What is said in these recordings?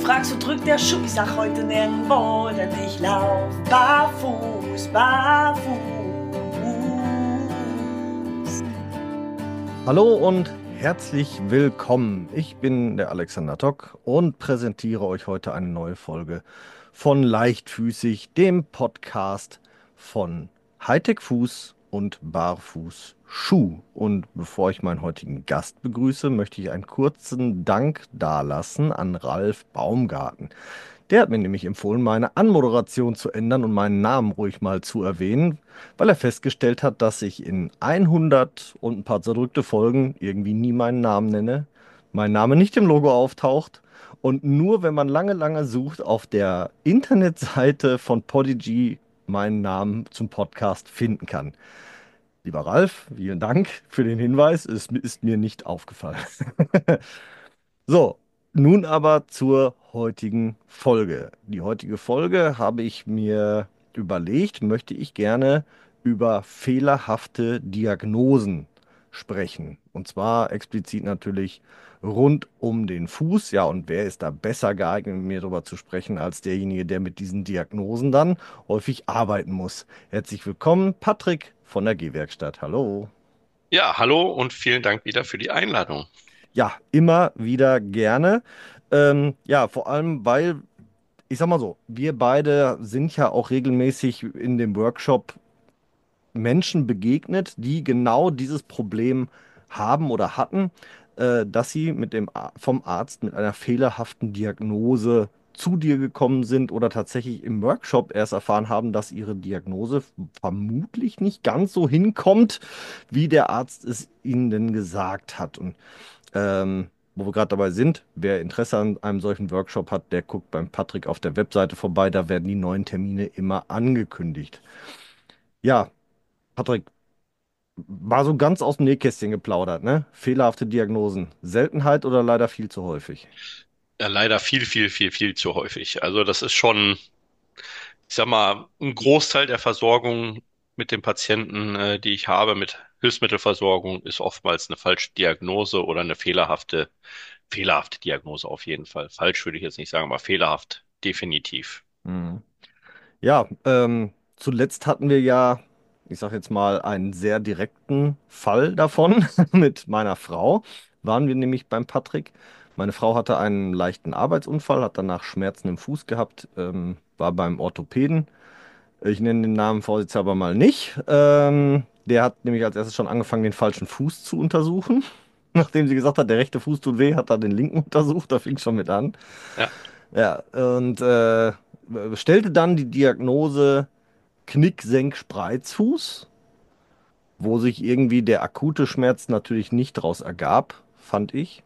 fragst, wo drückt der Schuh? Ich sag heute nirgendwo, denn ich lauf barfuß, barfuß. Hallo und herzlich willkommen. Ich bin der Alexander Tock und präsentiere euch heute eine neue Folge von Leichtfüßig, dem Podcast von Hightech Fuß und Barfuß Schuh. Und bevor ich meinen heutigen Gast begrüße, möchte ich einen kurzen Dank dalassen an Ralf Baumgarten. Der hat mir nämlich empfohlen, meine Anmoderation zu ändern und meinen Namen ruhig mal zu erwähnen, weil er festgestellt hat, dass ich in 100 und ein paar zerdrückte Folgen irgendwie nie meinen Namen nenne, mein Name nicht im Logo auftaucht und nur wenn man lange, lange sucht, auf der Internetseite von Podigy meinen Namen zum Podcast finden kann. Lieber Ralf, vielen Dank für den Hinweis. Es ist mir nicht aufgefallen. So, nun aber zur heutigen Folge. Die heutige Folge habe ich mir überlegt, möchte ich gerne über fehlerhafte Diagnosen sprechen. Und zwar explizit natürlich rund um den Fuß. Ja, und wer ist da besser geeignet, mit mir darüber zu sprechen, als derjenige, der mit diesen Diagnosen dann häufig arbeiten muss. Herzlich willkommen, Patrick von der Gehwerkstatt. Hallo. Ja, hallo und vielen Dank wieder für die Einladung. Ja, immer wieder gerne. Ja, vor allem, weil, ich sag mal so, wir beide sind ja auch regelmäßig in dem Workshop Menschen begegnet, die genau dieses Problem haben oder hatten, dass sie vom Arzt mit einer fehlerhaften Diagnose zu dir gekommen sind oder tatsächlich im Workshop erst erfahren haben, dass ihre Diagnose vermutlich nicht ganz so hinkommt, wie der Arzt es ihnen denn gesagt hat. Und wo wir gerade dabei sind, wer Interesse an einem solchen Workshop hat, der guckt beim Patrick auf der Webseite vorbei. Da werden die neuen Termine immer angekündigt. Ja, Patrick, war so ganz aus dem Nähkästchen geplaudert, ne? Fehlerhafte Diagnosen. Seltenheit oder leider viel zu häufig? Ja, leider viel zu häufig. Also das ist schon, ich sag mal, ein Großteil der Versorgung mit den Patienten, die ich habe, mit Hilfsmittelversorgung, ist oftmals eine falsche Diagnose oder eine fehlerhafte Diagnose auf jeden Fall. Falsch würde ich jetzt nicht sagen, aber fehlerhaft definitiv. Mhm. Ja, zuletzt hatten wir ja, ich sag jetzt mal, einen sehr direkten Fall davon mit meiner Frau. Waren wir nämlich beim Patrick. Meine Frau hatte einen leichten Arbeitsunfall, hat danach Schmerzen im Fuß gehabt, war beim Orthopäden. Ich nenne den Namen vorsichtshalber mal nicht. Der hat nämlich als erstes schon angefangen, den falschen Fuß zu untersuchen. Nachdem sie gesagt hat, der rechte Fuß tut weh, hat er den linken untersucht. Da fing es schon mit an. Ja. Ja, und stellte dann die Diagnose Knick-Senk-Spreizfuß, wo sich irgendwie der akute Schmerz natürlich nicht draus ergab, fand ich.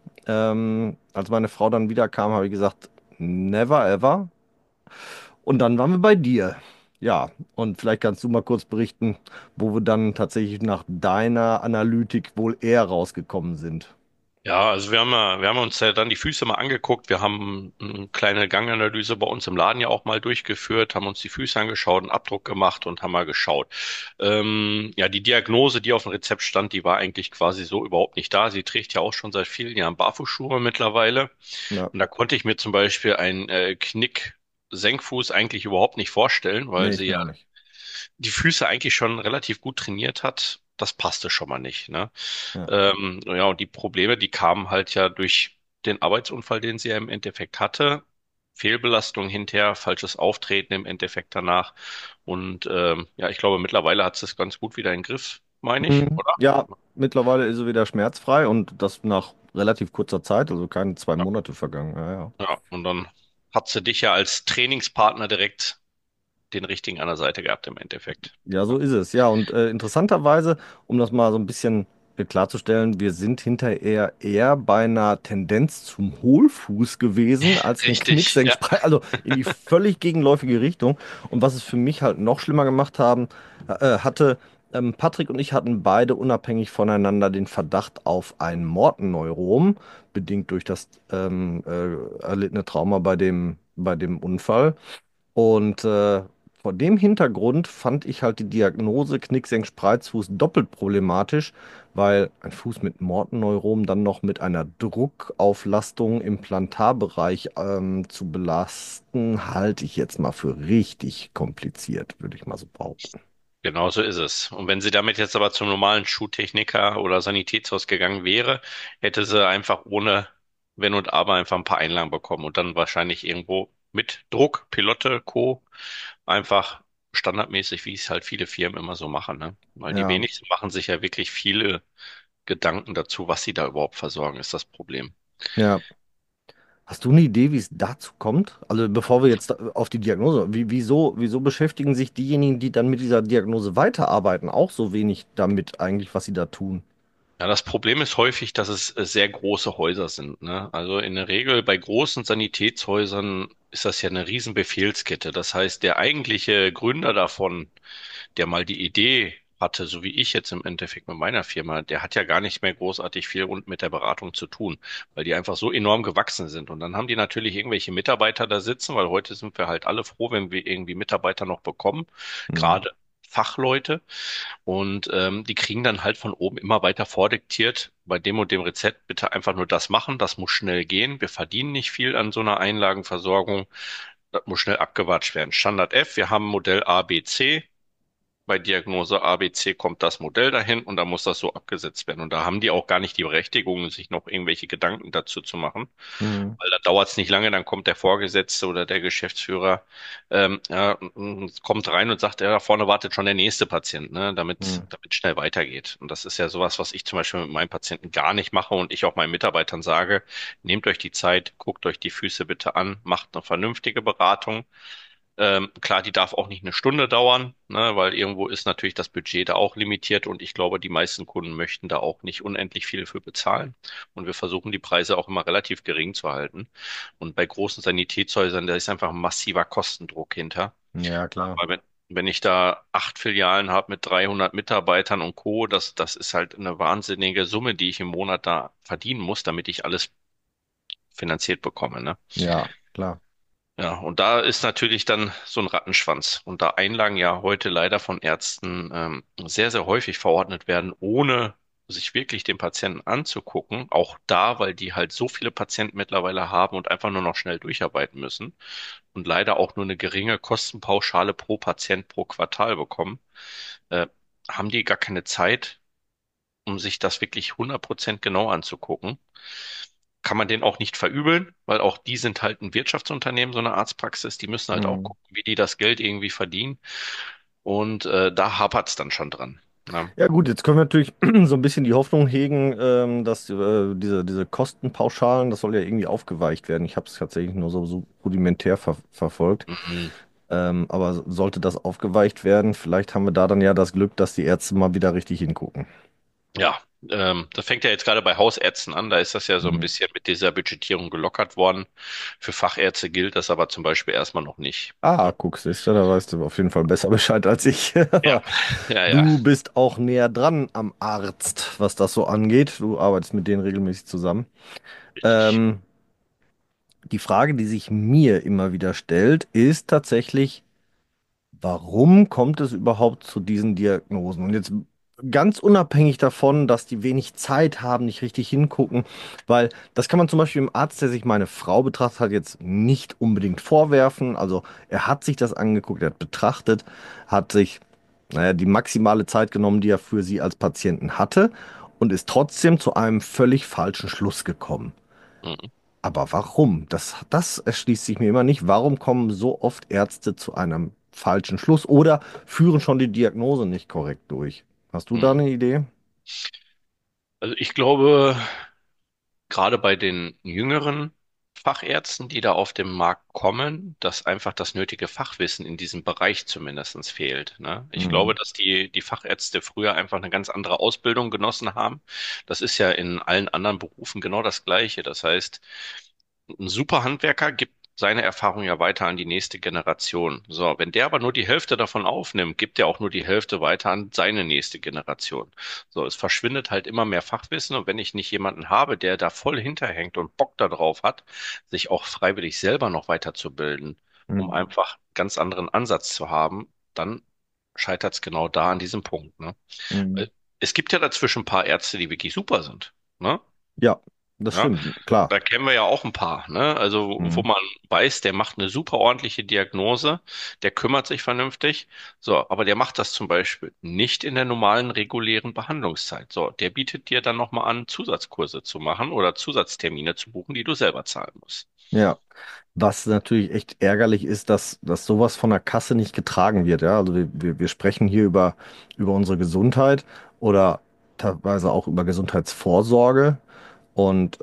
Als meine Frau dann wieder kam, habe ich gesagt, never ever. Und dann waren wir bei dir. Ja, und vielleicht kannst du mal kurz berichten, wo wir dann tatsächlich nach deiner Analytik wohl eher rausgekommen sind. Ja, also wir haben uns ja dann die Füße mal angeguckt. Wir haben eine kleine Ganganalyse bei uns im Laden ja auch mal durchgeführt, haben uns die Füße angeschaut, einen Abdruck gemacht und haben mal geschaut. Ja, die Diagnose, die auf dem Rezept stand, die war eigentlich quasi so überhaupt nicht da. Sie trägt ja auch schon seit vielen Jahren Barfußschuhe mittlerweile. Ja, Und da konnte ich mir zum Beispiel einen Knick-Senkfuß eigentlich überhaupt nicht vorstellen, weil nee, ich sie mir ja auch nicht. die Füße eigentlich schon relativ gut trainiert hat. Das passte schon mal nicht, ne? Ja. Ja, und die Probleme, die kamen halt ja durch den Arbeitsunfall, den sie ja im Endeffekt hatte. Fehlbelastung hinterher, falsches Auftreten im Endeffekt danach. Und ja, ich glaube, mittlerweile hat sie es ganz gut wieder in den Griff, meine ich, Mhm. oder? Ja, mittlerweile ist er wieder schmerzfrei und das nach relativ kurzer Zeit, also keine 2 Monate vergangen. Ja, ja. Ja, und dann hat sie dich ja als Trainingspartner direkt den richtigen an der Seite gehabt im Endeffekt. Ja, so Ja, ist es. Ja, und interessanterweise, um das mal so ein bisschen klarzustellen, wir sind hinterher eher bei einer Tendenz zum Hohlfuß gewesen als eine richtig, ja. Knicksenkspreiz, also in die völlig gegenläufige Richtung. Und was es für mich halt noch schlimmer gemacht hatte, Patrick und ich hatten beide unabhängig voneinander den Verdacht auf ein Mortenneurom, bedingt durch das erlittene Trauma bei dem Unfall. Und vor dem Hintergrund fand ich halt die Diagnose Knicksenk-Spreizfuß doppelt problematisch, weil ein Fuß mit Mortenneuromen dann noch mit einer Druckauflastung im Plantarbereich zu belasten, halte ich jetzt mal für richtig kompliziert, würde ich mal so behaupten. Genau so ist es. Und wenn sie damit jetzt aber zum normalen Schuhtechniker oder Sanitätshaus gegangen wäre, hätte sie einfach ohne Wenn und Aber einfach ein paar Einlagen bekommen und dann wahrscheinlich irgendwo mit Druck, Pilotte, Co. einfach standardmäßig, wie es halt viele Firmen immer so machen, ne? Weil die Ja, wenigsten machen sich ja wirklich viele Gedanken dazu, was sie da überhaupt versorgen, ist das Problem. ja. Hast du eine Idee, wie es dazu kommt? Also bevor wir jetzt auf die Diagnose, wieso beschäftigen sich diejenigen, die dann mit dieser Diagnose weiterarbeiten, auch so wenig damit eigentlich, was sie da tun? Ja, das Problem ist häufig, dass es sehr große Häuser sind, ne? Also in der Regel bei großen Sanitätshäusern ist das ja eine riesen Befehlskette. Das heißt, der eigentliche Gründer davon, der mal die Idee hatte, so wie ich jetzt im Endeffekt mit meiner Firma, der hat ja gar nicht mehr großartig viel und mit der Beratung zu tun, weil die einfach so enorm gewachsen sind. Und dann haben die natürlich irgendwelche Mitarbeiter da sitzen, weil heute sind wir halt alle froh, wenn wir irgendwie Mitarbeiter noch bekommen, Hm. gerade Fachleute. Und die kriegen dann halt von oben immer weiter vordiktiert, bei dem und dem Rezept bitte einfach nur das machen, das muss schnell gehen. Wir verdienen nicht viel an so einer Einlagenversorgung. Das muss schnell abgewatscht werden. Standard F, wir haben Modell A, B, C. Bei Diagnose A, B, C kommt das Modell dahin und dann muss das so abgesetzt werden. Und da haben die auch gar nicht die Berechtigung, sich noch irgendwelche Gedanken dazu zu machen. Hm. Weil da dauert es nicht lange, dann kommt der Vorgesetzte oder der Geschäftsführer, ja, kommt rein und sagt, ja, da vorne wartet schon der nächste Patient, ne, Hm. damit schnell weitergeht. Und das ist ja sowas, was ich zum Beispiel mit meinen Patienten gar nicht mache und ich auch meinen Mitarbeitern sage, nehmt euch die Zeit, guckt euch die Füße bitte an, macht eine vernünftige Beratung. Klar, die darf auch nicht eine Stunde dauern, ne, weil irgendwo ist natürlich das Budget da auch limitiert und ich glaube, die meisten Kunden möchten da auch nicht unendlich viel für bezahlen. Und wir versuchen die Preise auch immer relativ gering zu halten. Und bei großen Sanitätshäusern, da ist einfach ein massiver Kostendruck hinter. Ja, klar. Weil wenn ich da 8 Filialen habe mit 300 Mitarbeitern und Co., das ist halt eine wahnsinnige Summe, die ich im Monat da verdienen muss, damit ich alles finanziert bekomme, ne? Ja, klar. Ja, und da ist natürlich dann so ein Rattenschwanz. Und da Einlagen ja heute leider von Ärzten sehr, sehr häufig verordnet werden, ohne sich wirklich den Patienten anzugucken, auch da, weil die halt so viele Patienten mittlerweile haben und einfach nur noch schnell durcharbeiten müssen und leider auch nur eine geringe Kostenpauschale pro Patient pro Quartal bekommen, äh, haben die gar keine Zeit, um sich das wirklich 100% genau anzugucken. Kann man denen auch nicht verübeln, weil auch die sind halt ein Wirtschaftsunternehmen, so eine Arztpraxis. Die müssen halt auch Hm. gucken, wie die das Geld irgendwie verdienen. Und da hapert's dann schon dran. Ne? Ja gut, jetzt können wir natürlich so ein bisschen die Hoffnung hegen, dass diese Kostenpauschalen, das soll ja irgendwie aufgeweicht werden. Ich habe es tatsächlich nur so rudimentär verfolgt. Mhm. Aber sollte das aufgeweicht werden, vielleicht haben wir da dann ja das Glück, dass die Ärzte mal wieder richtig hingucken. Ja, das fängt ja jetzt gerade bei Hausärzten an. Da ist das ja so ein Mhm. bisschen mit dieser Budgetierung gelockert worden. Für Fachärzte gilt das aber zum Beispiel erstmal noch nicht. Ah, Ne? guck, siehst du, da weißt du auf jeden Fall besser Bescheid als ich. Ja, ja, ja. Du bist auch näher dran am Arzt, was das so angeht. Du arbeitest mit denen regelmäßig zusammen. Richtig. Ähm, die Frage, die sich mir immer wieder stellt, ist tatsächlich, warum kommt es überhaupt zu diesen Diagnosen? Und jetzt ganz unabhängig davon, dass die wenig Zeit haben, nicht richtig hingucken, weil das kann man zum Beispiel dem Arzt, der sich meine Frau betrachtet hat, jetzt nicht unbedingt vorwerfen. Also er hat sich das angeguckt, er hat betrachtet, hat sich, naja, die maximale Zeit genommen, die er für sie als Patienten hatte und ist trotzdem zu einem völlig falschen Schluss gekommen. Mhm. Aber warum? Das erschließt sich mir immer nicht. Warum kommen so oft Ärzte zu einem falschen Schluss oder führen schon die Diagnose nicht korrekt durch? Hast du da Mhm. eine Idee? Also ich glaube, gerade bei den jüngeren Fachärzten, die da auf den Markt kommen, dass einfach das nötige Fachwissen in diesem Bereich zumindestens fehlt. Ne? Ich glaube, Mhm. dass die Fachärzte früher einfach eine ganz andere Ausbildung genossen haben. Das ist ja in allen anderen Berufen genau das Gleiche. Das heißt, ein super Handwerker gibt seine Erfahrung ja weiter an die nächste Generation. So, wenn der aber nur die Hälfte davon aufnimmt, gibt er auch nur die Hälfte weiter an seine nächste Generation. So, es verschwindet halt immer mehr Fachwissen und wenn ich nicht jemanden habe, der da voll hinterhängt und Bock darauf hat, sich auch freiwillig selber noch weiterzubilden, um Mhm. einfach ganz anderen Ansatz zu haben, dann scheitert es genau da an diesem Punkt, ne? Mhm. Es gibt ja dazwischen ein paar Ärzte, die wirklich super sind, ne? Ja, das Ja, stimmt, klar. da kennen wir ja auch ein paar, ne? Also, wo Mhm. man weiß, der macht eine super ordentliche Diagnose, der kümmert sich vernünftig. So, aber der macht das zum Beispiel nicht in der normalen regulären Behandlungszeit. So, der bietet dir dann nochmal an, Zusatzkurse zu machen oder Zusatztermine zu buchen, die du selber zahlen musst. Ja. Was natürlich echt ärgerlich ist, dass sowas von der Kasse nicht getragen wird. Ja? Also wir sprechen hier über unsere Gesundheit oder teilweise auch über Gesundheitsvorsorge. Und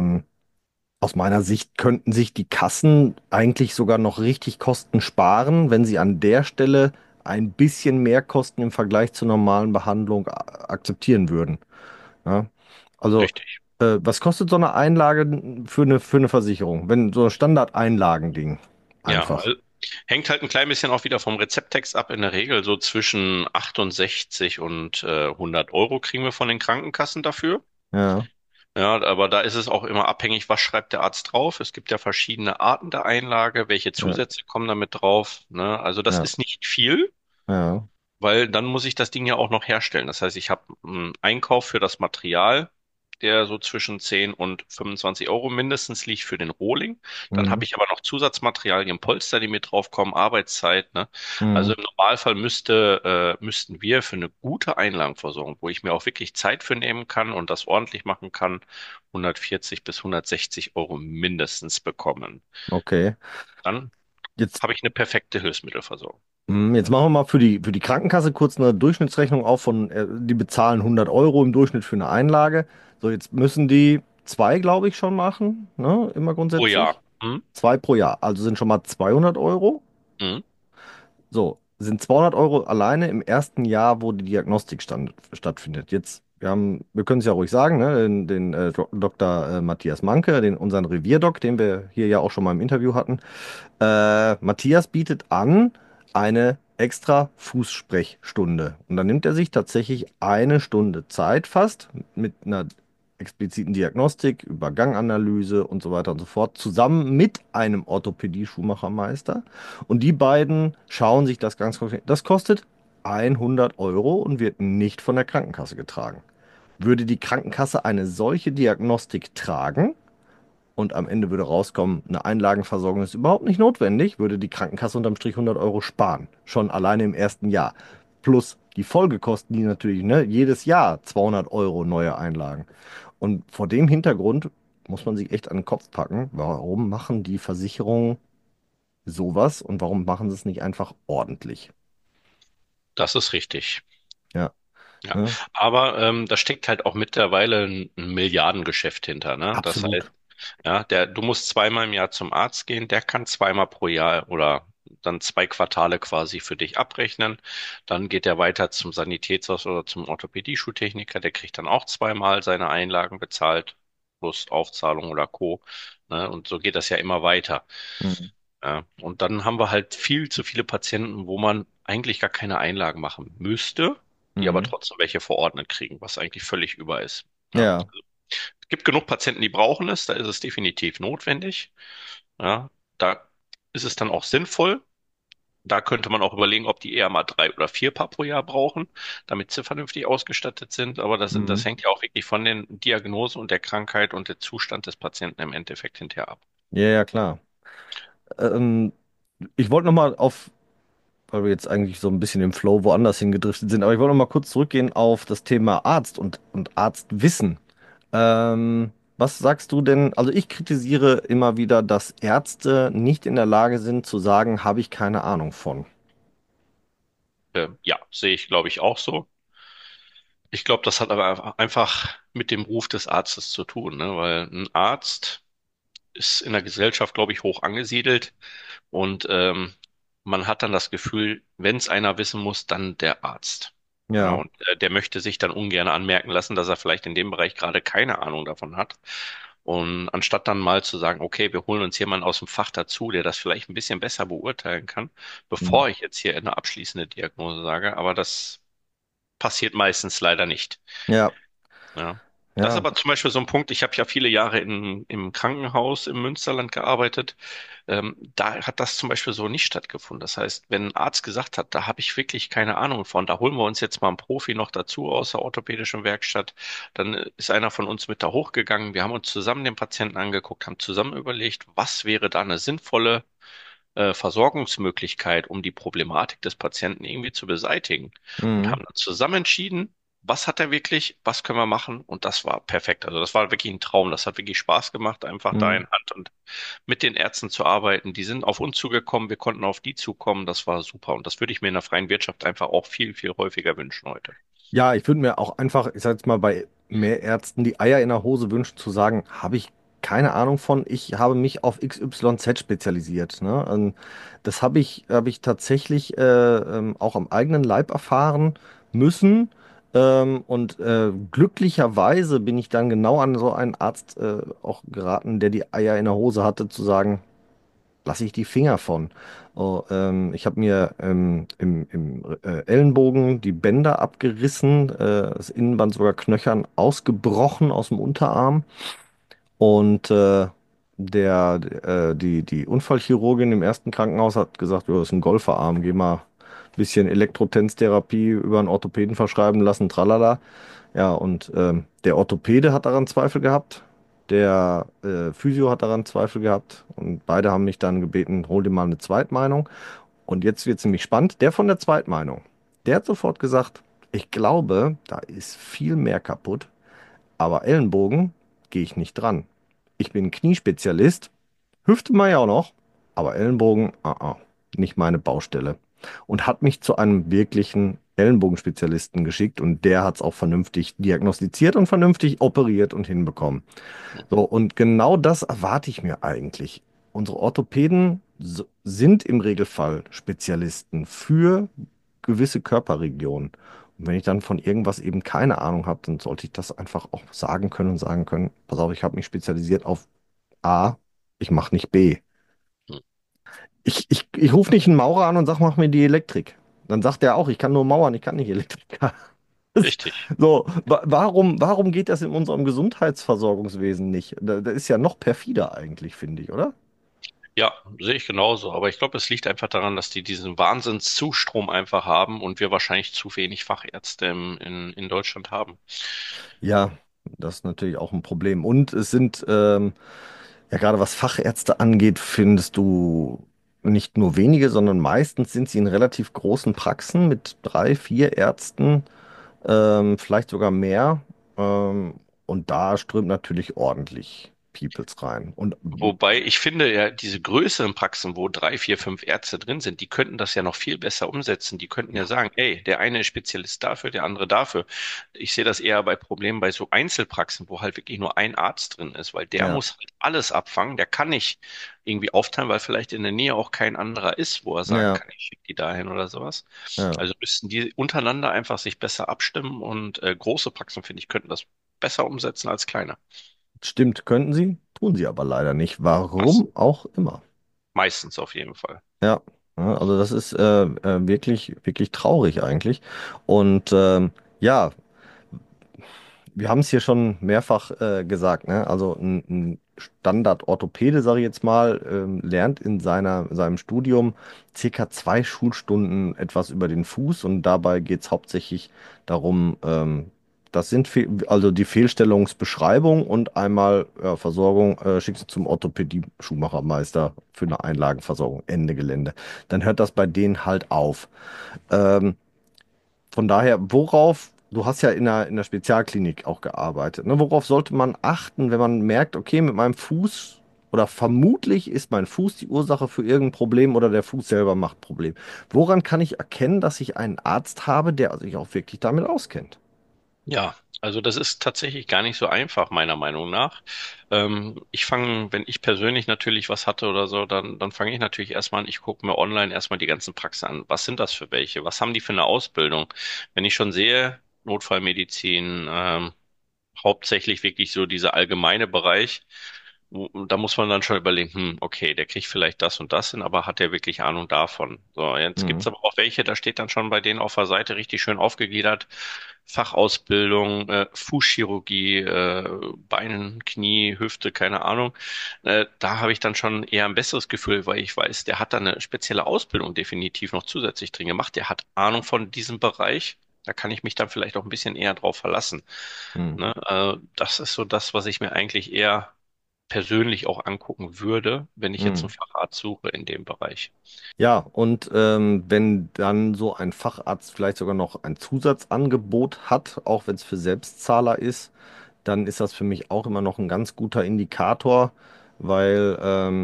aus meiner Sicht könnten sich die Kassen eigentlich sogar noch richtig Kosten sparen, wenn sie an der Stelle ein bisschen mehr Kosten im Vergleich zur normalen Behandlung akzeptieren würden. Ja? Also, Richtig. was kostet so eine Einlage für eine Versicherung? Wenn so ein Standardeinlagending Ja, einfach. hängt halt ein klein bisschen auch wieder vom Rezepttext ab. In der Regel so zwischen 68 und 100 Euro kriegen wir von den Krankenkassen dafür. Ja, Ja, aber da ist es auch immer abhängig, was schreibt der Arzt drauf. Es gibt ja verschiedene Arten der Einlage, welche ja, Zusätze kommen damit drauf, ne? Also das ja, ist nicht viel, ja, weil dann muss ich das Ding ja auch noch herstellen. Das heißt, ich habe einen Einkauf für das Material, der so zwischen 10 und 25 Euro mindestens liegt für den Rohling. Dann mhm, habe ich aber noch Zusatzmaterialien, Polster, die mit draufkommen, Arbeitszeit, ne? Also mhm, im Normalfall müssten wir für eine gute Einlagenversorgung, wo ich mir auch wirklich Zeit für nehmen kann und das ordentlich machen kann, 140 bis 160 Euro mindestens bekommen. okay. Dann Jetzt, habe ich eine perfekte Hilfsmittelversorgung. jetzt machen wir mal für die Krankenkasse kurz eine Durchschnittsrechnung auf die bezahlen 100 Euro im Durchschnitt für eine Einlage. So, jetzt müssen die zwei, glaube ich, schon machen, ne? Immer Oh ja. grundsätzlich. Hm? Zwei pro Jahr, also sind schon mal 200 Euro. Hm? So, sind 200 Euro alleine im ersten Jahr, wo die Diagnostik stattfindet. Jetzt, wir können es ja ruhig sagen, ne, den Dr. Matthias Manke, unseren Revierdoc, den wir hier ja auch schon mal im Interview hatten. Matthias bietet an eine extra Fußsprechstunde. Und dann nimmt er sich tatsächlich eine Stunde Zeit fast mit einer expliziten Diagnostik, über Ganganalyse und so weiter und so fort, zusammen mit einem Orthopädie-Schuhmachermeister. Und die beiden schauen sich das ganz konkret. Das kostet 100 Euro und wird nicht von der Krankenkasse getragen. Würde die Krankenkasse eine solche Diagnostik tragen, und am Ende würde rauskommen, eine Einlagenversorgung ist überhaupt nicht notwendig, würde die Krankenkasse unterm Strich 100 Euro sparen. Schon alleine im ersten Jahr. Plus die Folgekosten, die natürlich, ne, jedes Jahr 200 Euro neue Einlagen. Und vor dem Hintergrund muss man sich echt an den Kopf packen, warum machen die Versicherungen sowas und warum machen sie es nicht einfach ordentlich? Das ist richtig. Ja, Ja, ne? aber da steckt halt auch mittlerweile ein Milliardengeschäft hinter, ne? Das heißt, Absolut. ja, du musst zweimal im Jahr zum Arzt gehen, der kann zweimal pro Jahr oder dann 2 Quartale quasi für dich abrechnen. Dann geht er weiter zum Sanitätshaus oder zum Orthopädie-Schuhtechniker, der kriegt dann auch zweimal seine Einlagen bezahlt, plus Aufzahlung oder Co. Ne? Und so geht das ja immer weiter. Mhm. Ja, und dann haben wir halt viel zu viele Patienten, wo man eigentlich gar keine Einlagen machen müsste, die aber Mhm. trotzdem welche verordnet kriegen, was eigentlich völlig über ist. Ja, Ja. es gibt genug Patienten, die brauchen es, da ist es definitiv notwendig. Ja, da ist es dann auch sinnvoll. Da könnte man auch überlegen, ob die eher mal 3 oder 4 Paar pro Jahr brauchen, damit sie vernünftig ausgestattet sind. Aber das Mhm. hängt ja auch wirklich von den Diagnosen und der Krankheit und der Zustand des Patienten im Endeffekt hinterher ab. Ja, ja, klar. Ähm, Ich wollte nochmal weil wir jetzt eigentlich so ein bisschen im Flow woanders hingedriftet sind. Aber ich wollte noch mal kurz zurückgehen auf das Thema Arzt und Arztwissen. Was sagst du denn? Also ich kritisiere immer wieder, dass Ärzte nicht in der Lage sind zu sagen, habe ich keine Ahnung von. Ja, sehe ich, glaube ich, auch so. Ich glaube, das hat aber einfach mit dem Ruf des Arztes zu tun, ne? Weil ein Arzt ist in der Gesellschaft, glaube ich, hoch angesiedelt und man hat dann das Gefühl, wenn es einer wissen muss, dann der Arzt. Ja, Ja. und der möchte sich dann ungern anmerken lassen, dass er vielleicht in dem Bereich gerade keine Ahnung davon hat. Und anstatt dann mal zu sagen, okay, wir holen uns jemanden aus dem Fach dazu, der das vielleicht ein bisschen besser beurteilen kann, Mhm. bevor ich jetzt hier eine abschließende Diagnose sage, aber das passiert meistens leider nicht. Ja. Ja. Das ist Ja. aber zum Beispiel so ein Punkt, ich habe ja viele Jahre im Krankenhaus im Münsterland gearbeitet. Da hat das zum Beispiel so nicht stattgefunden. Das heißt, wenn ein Arzt gesagt hat, da habe ich wirklich keine Ahnung von, da holen wir uns jetzt mal einen Profi noch dazu aus der orthopädischen Werkstatt, dann ist einer von uns mit da hochgegangen. Wir haben uns zusammen den Patienten angeguckt, haben zusammen überlegt, was wäre da eine sinnvolle Versorgungsmöglichkeit, um die Problematik des Patienten irgendwie zu beseitigen. Und Mhm. haben dann zusammen entschieden, was hat er wirklich, was können wir machen? Und das war perfekt. Also das war wirklich ein Traum. Das hat wirklich Spaß gemacht, einfach da Mhm. in Hand und mit den Ärzten zu arbeiten. Die sind auf uns zugekommen, wir konnten auf die zukommen. Das war super. Und das würde ich mir in der freien Wirtschaft einfach auch viel, viel häufiger wünschen heute. Ja, ich würde mir auch einfach, ich sag jetzt mal, bei mehr Ärzten die Eier in der Hose wünschen, zu sagen, habe ich keine Ahnung von, ich habe mich auf XYZ spezialisiert. Ne? Das habe ich tatsächlich auch am eigenen Leib erfahren müssen. Und glücklicherweise bin ich dann genau an so einen Arzt auch geraten, der die Eier in der Hose hatte, zu sagen, lasse ich die Finger von. Oh, ich habe mir im Ellenbogen die Bänder abgerissen, das Innenband sogar knöchern ausgebrochen aus dem Unterarm. Und die Unfallchirurgin im ersten Krankenhaus hat gesagt, ja, das ist ein Golferarm, geh mal ein bisschen Elektrotenstherapie über einen Orthopäden verschreiben lassen, tralala. Ja, und der Orthopäde hat daran Zweifel gehabt, der Physio hat daran Zweifel gehabt und beide haben mich dann gebeten, hol dir mal eine Zweitmeinung. Und jetzt wird es nämlich spannend. Der von der Zweitmeinung, der hat sofort gesagt, ich glaube, da ist viel mehr kaputt, aber Ellenbogen gehe ich nicht dran. Ich bin Kniespezialist, Hüfte mal ja auch noch, aber Ellenbogen, nicht meine Baustelle. Und hat mich zu einem wirklichen Ellenbogenspezialisten geschickt und der hat es auch vernünftig diagnostiziert und vernünftig operiert und hinbekommen. So, und genau das erwarte ich mir eigentlich. Unsere Orthopäden sind im Regelfall Spezialisten für gewisse Körperregionen. Und wenn ich dann von irgendwas eben keine Ahnung habe, dann sollte ich das einfach auch sagen können und sagen können, pass auf, ich habe mich spezialisiert auf A, ich mache nicht B. Ich rufe nicht einen Maurer an und sag, mach mir die Elektrik. Dann sagt er auch, ich kann nur mauern, ich kann nicht Elektriker. Richtig. So, warum geht das in unserem Gesundheitsversorgungswesen nicht? Da ist ja noch perfider eigentlich, finde ich, oder? Ja, sehe ich genauso. Aber ich glaube, es liegt einfach daran, dass die diesen Wahnsinnszustrom einfach haben und wir wahrscheinlich zu wenig Fachärzte in Deutschland haben. Ja, das ist natürlich auch ein Problem. Und es sind, ja, gerade was Fachärzte angeht, findest du nicht nur wenige, sondern meistens sind sie in relativ großen Praxen mit drei, vier Ärzten, vielleicht sogar mehr. Ähm, und da strömt natürlich ordentlich Peoples rein. Und Wobei ich finde ja, diese größeren Praxen, wo drei, vier, fünf Ärzte drin sind, die könnten das ja noch viel besser umsetzen. Die könnten ja ja, sagen, hey, der eine ist Spezialist dafür, der andere dafür. Ich sehe das eher bei Problemen bei so Einzelpraxen, wo halt wirklich nur ein Arzt drin ist, weil der ja, muss halt alles abfangen. Der kann nicht irgendwie aufteilen, weil vielleicht in der Nähe auch kein anderer ist, wo er sagen ja, kann, ich schicke die dahin oder sowas. ja. Also müssten die untereinander einfach sich besser abstimmen und große Praxen, finde ich, könnten das besser umsetzen als kleine. Stimmt, könnten sie, tun sie aber leider nicht. Meist, Warum auch immer. meistens auf jeden Fall. Ja, ja, also das ist wirklich, wirklich traurig eigentlich. Und ja, wir haben es hier schon mehrfach gesagt, ne? Also ein Standard-Orthopäde, sage ich jetzt mal, lernt in seinem Studium circa 2 Schulstunden etwas über den Fuß und dabei geht es hauptsächlich darum, das sind also die Fehlstellungsbeschreibung und einmal Versorgung, schickst du zum Orthopädie-Schuhmachermeister für eine Einlagenversorgung, Ende Gelände. Dann hört das bei denen halt auf. Ähm, von daher, du hast ja in der Spezialklinik auch gearbeitet, ne? Worauf sollte man achten, wenn man merkt, okay, mit meinem Fuß oder vermutlich ist mein Fuß die Ursache für irgendein Problem oder der Fuß selber macht Problem. Woran kann ich erkennen, dass ich einen Arzt habe, der sich auch wirklich damit auskennt? Ja, also das ist tatsächlich gar nicht so einfach, meiner Meinung nach. Ich fange, wenn ich persönlich natürlich was hatte oder so, dann fange ich natürlich erstmal an, ich gucke mir online erstmal die ganzen Praxen an. Was sind das für welche? Was haben die für eine Ausbildung? Wenn ich schon sehe, Notfallmedizin, hauptsächlich wirklich so dieser allgemeine Bereich, Da muss man dann schon überlegen, okay, der kriegt vielleicht das und das hin, aber hat der wirklich Ahnung davon? So, jetzt gibt's Mhm. aber auch welche, da steht dann schon bei denen auf der Seite richtig schön aufgegliedert, Fachausbildung, Fußchirurgie, Beinen, Knie, Hüfte, keine Ahnung. Da habe ich dann schon eher ein besseres Gefühl, weil ich weiß, der hat da eine spezielle Ausbildung definitiv noch zusätzlich drin gemacht. Der hat Ahnung von diesem Bereich. Da kann ich mich dann vielleicht auch ein bisschen eher drauf verlassen. Mhm. Ne? Das ist so das, was ich mir eigentlich eher persönlich auch angucken würde, wenn ich jetzt einen Mhm. Facharzt suche in dem Bereich. Ja, und wenn dann so ein Facharzt vielleicht sogar noch ein Zusatzangebot hat, auch wenn es für Selbstzahler ist, dann ist das für mich auch immer noch ein ganz guter Indikator, weil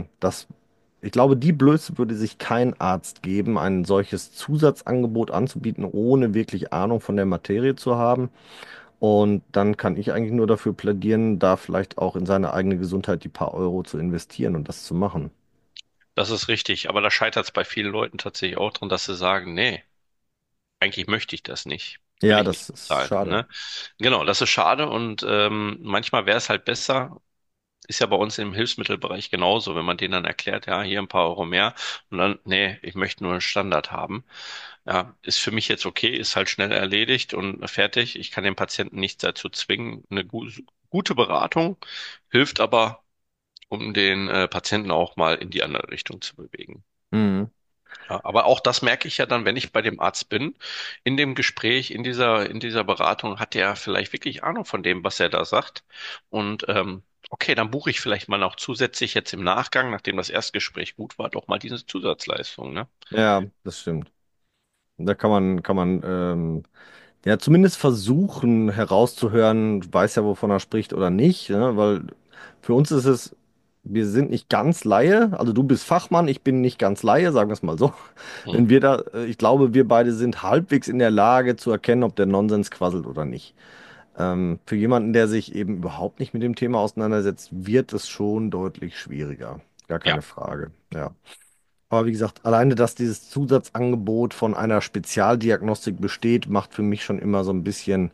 ich glaube, die Blöße würde sich kein Arzt geben, ein solches Zusatzangebot anzubieten, ohne wirklich Ahnung von der Materie zu haben. Und dann kann ich eigentlich nur dafür plädieren, da vielleicht auch in seine eigene Gesundheit die paar Euro zu investieren und das zu machen. Das ist richtig, aber da scheitert es bei vielen Leuten tatsächlich auch dran, dass sie sagen, nee, eigentlich möchte ich das nicht. Will Ja, ich nicht das ist bezahlen, schade. ne? Genau, das ist schade und manchmal wäre es halt besser, ist ja bei uns im Hilfsmittelbereich genauso, wenn man denen dann erklärt, ja, hier ein paar Euro mehr und dann, nee, ich möchte nur einen Standard haben. Ja, ist für mich jetzt okay, ist halt schnell erledigt und fertig. Ich kann den Patienten nicht dazu zwingen. Eine gute Beratung hilft aber, um den Patienten auch mal in die andere Richtung zu bewegen. Mhm. Ja, aber auch das merke ich ja dann, wenn ich bei dem Arzt bin. In dem Gespräch, in dieser Beratung hat er vielleicht wirklich Ahnung von dem, was er da sagt. Und okay, dann buche ich vielleicht mal noch zusätzlich jetzt im Nachgang, nachdem das Erstgespräch gut war, doch mal diese Zusatzleistung, ne? Ja, das stimmt. Da kann man ja zumindest versuchen herauszuhören, weiß ja, wovon er spricht oder nicht, ne? Weil für uns ist es, wir sind nicht ganz Laie, also du bist Fachmann, ich bin nicht ganz Laie, sagen wir es mal so. Hm. Wenn wir da, ich glaube, wir beide sind halbwegs in der Lage zu erkennen, ob der Nonsens quasselt oder nicht. Für jemanden, der sich eben überhaupt nicht mit dem Thema auseinandersetzt, wird es schon deutlich schwieriger. Gar Ja. keine Frage. Ja. Aber wie gesagt, alleine, dass dieses Zusatzangebot von einer Spezialdiagnostik besteht, macht für mich schon immer so ein bisschen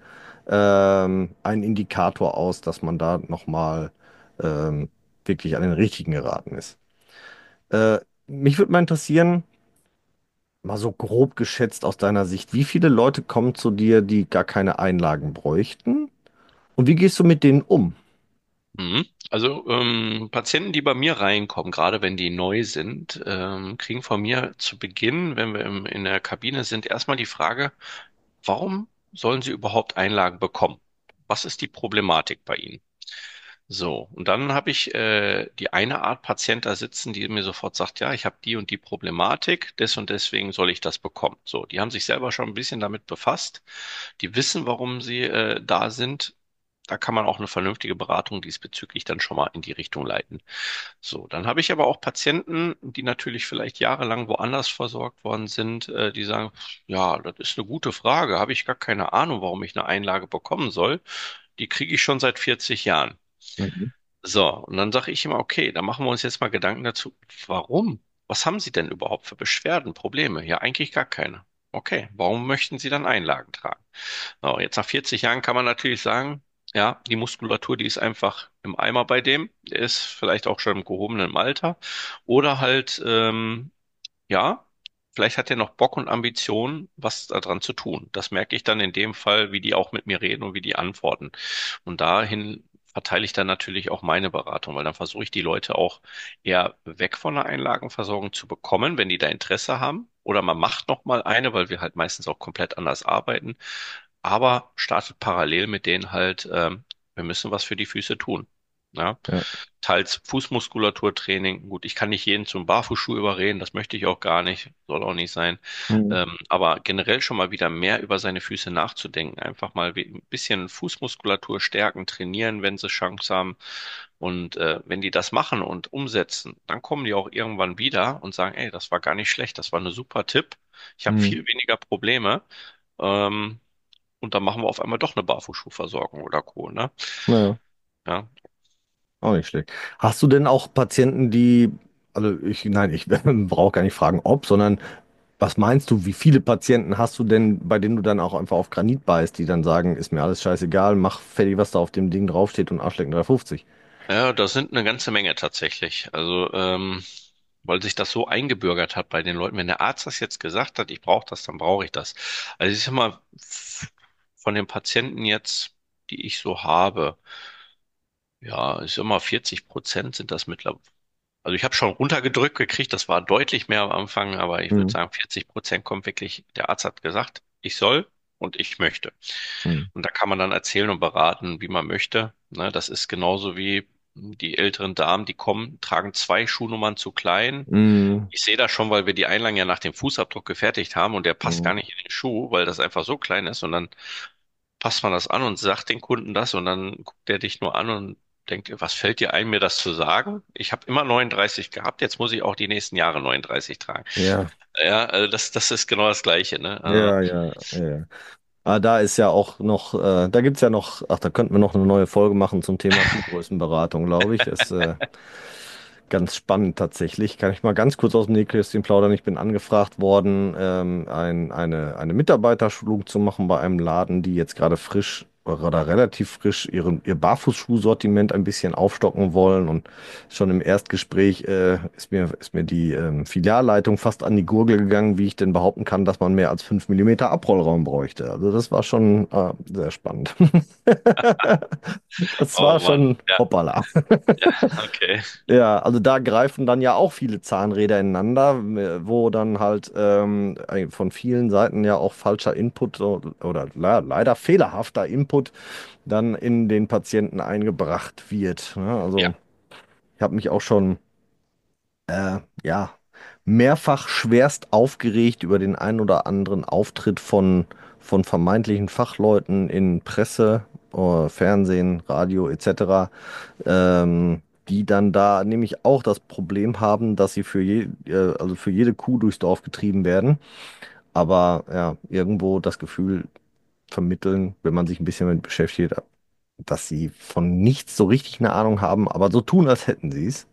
einen Indikator aus, dass man da nochmal wirklich an den richtigen geraten ist. Mich würde mal interessieren, mal so grob geschätzt aus deiner Sicht, wie viele Leute kommen zu dir, die gar keine Einlagen bräuchten? Und wie gehst du mit denen um? Also Patienten, die bei mir reinkommen, gerade wenn die neu sind, kriegen von mir zu Beginn, wenn wir in der Kabine sind, erstmal die Frage, warum sollen sie überhaupt Einlagen bekommen? Was ist die Problematik bei ihnen? So, und dann habe ich die eine Art Patient da sitzen, die mir sofort sagt, ja, ich habe die und die Problematik, des und deswegen soll ich das bekommen. So, die haben sich selber schon ein bisschen damit befasst, die wissen, warum sie da sind. Da kann man auch eine vernünftige Beratung diesbezüglich dann schon mal in die Richtung leiten. So, dann habe ich aber auch Patienten, die natürlich vielleicht jahrelang woanders versorgt worden sind, die sagen, ja, das ist eine gute Frage, habe ich gar keine Ahnung, warum ich eine Einlage bekommen soll. Die kriege ich schon seit 40 Jahren. Mhm. So, und dann sage ich immer, okay, dann machen wir uns jetzt mal Gedanken dazu, warum? Was haben Sie denn überhaupt für Beschwerden, Probleme? Ja, eigentlich gar keine. Okay, warum möchten Sie dann Einlagen tragen? So, jetzt nach 40 Jahren kann man natürlich sagen, ja, die Muskulatur, die ist einfach im Eimer bei dem. Der ist vielleicht auch schon im gehobenen Alter. Oder halt, ja, vielleicht hat er noch Bock und Ambition, was daran zu tun. Das merke ich dann in dem Fall, wie die auch mit mir reden und wie die antworten. Und dahin verteile ich dann natürlich auch meine Beratung, weil dann versuche ich die Leute auch eher weg von der Einlagenversorgung zu bekommen, wenn die da Interesse haben. Oder man macht noch mal eine, weil wir halt meistens auch komplett anders arbeiten. Aber startet parallel mit denen halt, wir müssen was für die Füße tun. Ja, Ja. teils Fußmuskulaturtraining. Gut, ich kann nicht jeden zum Barfußschuh überreden, das möchte ich auch gar nicht, soll auch nicht sein. Mhm. Aber generell schon mal wieder mehr über seine Füße nachzudenken. Einfach mal ein bisschen Fußmuskulatur stärken, trainieren, wenn sie Chance haben. Und wenn die das machen und umsetzen, dann kommen die auch irgendwann wieder und sagen, ey, das war gar nicht schlecht, das war ein super Tipp. Ich habe Mhm. viel weniger Probleme. Ähm, und dann machen wir auf einmal doch eine Barfußschuhversorgung oder Co., ne? Naja. Ja. Auch nicht schlecht. Hast du denn auch Patienten, die, also nein, ich brauche gar nicht fragen, ob, sondern was meinst du, wie viele Patienten hast du denn, bei denen du dann auch einfach auf Granit beißt, die dann sagen, ist mir alles scheißegal, mach fertig, was da auf dem Ding draufsteht und Arschlecken 350? Ja, das sind eine ganze Menge tatsächlich. Also, weil sich das so eingebürgert hat bei den Leuten. Wenn der Arzt das jetzt gesagt hat, ich brauche das, dann brauche ich das. Also ich sag mal, von den Patienten jetzt, die ich so habe, ja, ich sag mal, 40% sind das mittlerweile. Also ich habe schon runtergedrückt gekriegt, das war deutlich mehr am Anfang, aber ich würde Hm. sagen, 40% kommt wirklich, der Arzt hat gesagt, ich soll und ich möchte. Hm. Und da kann man dann erzählen und beraten, wie man möchte. Ne, das ist genauso wie die älteren Damen, die kommen, tragen zwei Schuhnummern zu klein. Hm. Ich sehe das schon, weil wir die Einlagen ja nach dem Fußabdruck gefertigt haben und der passt gar Hm. nicht in den Schuh, weil das einfach so klein ist. Und dann passt man das an und sagt den Kunden das und dann guckt der dich nur an und denkt, was fällt dir ein, mir das zu sagen? Ich habe immer 39 gehabt, jetzt muss ich auch die nächsten Jahre 39 tragen. Ja, Ja, also das ist genau das Gleiche, ne? Also, ja, ja, ja. Ah, da ist ja auch noch, da gibt es ja noch, ach, da könnten wir noch eine neue Folge machen zum Thema Schuhgrößenberatung, glaube ich. Das ist ganz spannend tatsächlich. Kann ich mal ganz kurz aus dem Nähkästchen plaudern? Ich bin angefragt worden, eine Mitarbeiterschulung zu machen bei einem Laden, die jetzt gerade frisch oder relativ frisch ihr Barfußschuhsortiment ein bisschen aufstocken wollen. Und schon im Erstgespräch ist mir die Filialleitung fast an die Gurgel gegangen, wie ich denn behaupten kann, dass man mehr als 5 Millimeter Abrollraum bräuchte. Also das war schon sehr spannend. Das war oh Mann, schon ja, hoppala. ja, okay. Ja, also da greifen dann ja auch viele Zahnräder ineinander, wo dann halt von vielen Seiten ja auch falscher Input oder leider fehlerhafter Input dann in den Patienten eingebracht wird. Ne? Ja, Also ich habe mich auch schon ja mehrfach schwerst aufgeregt über den einen oder anderen Auftritt von vermeintlichen Fachleuten in Presse, Fernsehen, Radio etc. Die dann da nämlich auch das Problem haben, dass sie also für jede Kuh durchs Dorf getrieben werden, aber ja, irgendwo das Gefühl vermitteln, wenn man sich ein bisschen damit beschäftigt, dass sie von nichts so richtig eine Ahnung haben, aber so tun, als hätten sie es.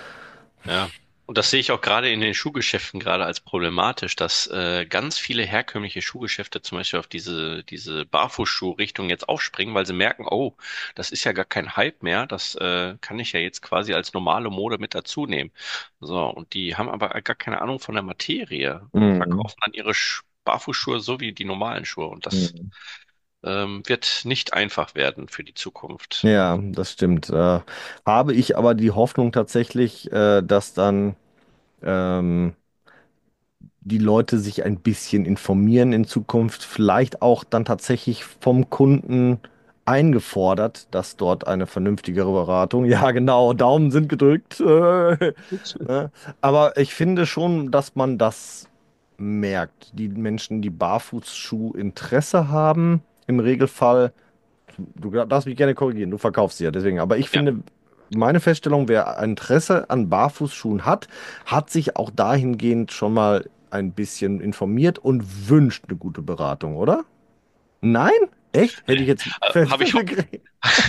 ja. Und das sehe ich auch gerade in den Schuhgeschäften gerade als problematisch, dass ganz viele herkömmliche Schuhgeschäfte zum Beispiel auf diese Barfußschuh-Richtung jetzt aufspringen, weil sie merken, oh, das ist ja gar kein Hype mehr, das kann ich ja jetzt quasi als normale Mode mit dazu nehmen. So, und die haben aber gar keine Ahnung von der Materie und Mhm. verkaufen dann ihre Barfußschuhe so wie die normalen Schuhe. Und das Mhm. wird nicht einfach werden für die Zukunft. Ja, das stimmt. Habe ich aber die Hoffnung tatsächlich, dass dann ähm, die Leute sich ein bisschen informieren in Zukunft, vielleicht auch dann tatsächlich vom Kunden eingefordert, dass dort eine vernünftigere Beratung, ja genau, Daumen sind gedrückt, ne? Aber ich finde schon, dass man das merkt. Die Menschen, die Barfußschuh Interesse haben, im Regelfall, du darfst mich gerne korrigieren, du verkaufst sie ja deswegen, aber ich Ja. finde, meine Feststellung, wer ein Interesse an Barfußschuhen hat, hat sich auch dahingehend schon mal ein bisschen informiert und wünscht eine gute Beratung, oder? Nein? Echt? Hätte ich jetzt fest Habe ich, gekriegt.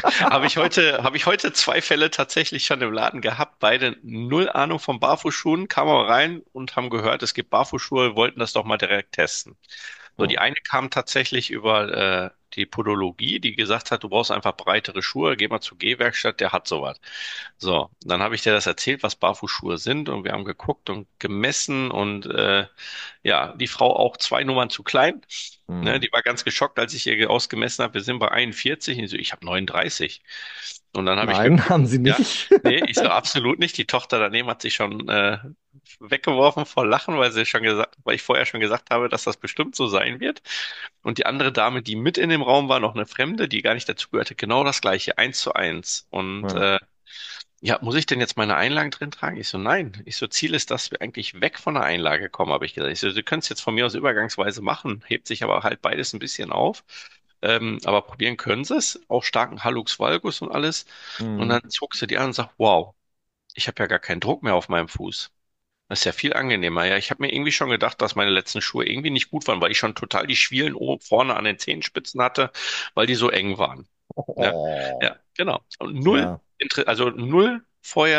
habe ich heute zwei Fälle tatsächlich schon im Laden gehabt. Beide null Ahnung von Barfußschuhen, kamen aber rein und haben gehört, es gibt Barfußschuhe, wollten das doch mal direkt testen. So, die eine kam tatsächlich über die Podologie, die gesagt hat, du brauchst einfach breitere Schuhe, geh mal zur Gehwerkstatt, der hat sowas. So, dann habe ich dir das erzählt, was Barfußschuhe sind und wir haben geguckt und gemessen und ja, die Frau auch zwei Nummern zu klein. Ne, Hm. die war ganz geschockt, als ich ihr ausgemessen habe. Wir sind bei 41. Und ich so, ich habe 39. Und dann habe ich Nein, geguckt, haben sie ja, nicht. nee, ich so, absolut nicht. Die Tochter daneben hat sich schon weggeworfen vor Lachen, weil sie schon gesagt, weil ich vorher schon gesagt habe, dass das bestimmt so sein wird. Und die andere Dame, die mit in dem Raum war, noch eine Fremde, die gar nicht dazugehörte, genau das Gleiche, 1:1. Und Ja. ja, muss ich denn jetzt meine Einlagen drin tragen? Ich so, nein. Ich so, Ziel ist, dass wir eigentlich weg von der Einlage kommen, habe ich gesagt. Ich so, Sie können es jetzt von mir aus übergangsweise machen, hebt sich aber halt beides ein bisschen auf. Aber probieren können Sie es, auch starken Hallux Valgus und alles. Und Hm. dann zuckst du die an und sagst, wow, ich habe ja gar keinen Druck mehr auf meinem Fuß. Das ist ja viel angenehmer. Ja, ich habe mir irgendwie schon gedacht, dass meine letzten Schuhe irgendwie nicht gut waren, weil ich schon total die Schwielen oben vorne an den Zehenspitzen hatte, weil die so eng waren. Ja, Oh. ja, genau. Und Ja. also null vorher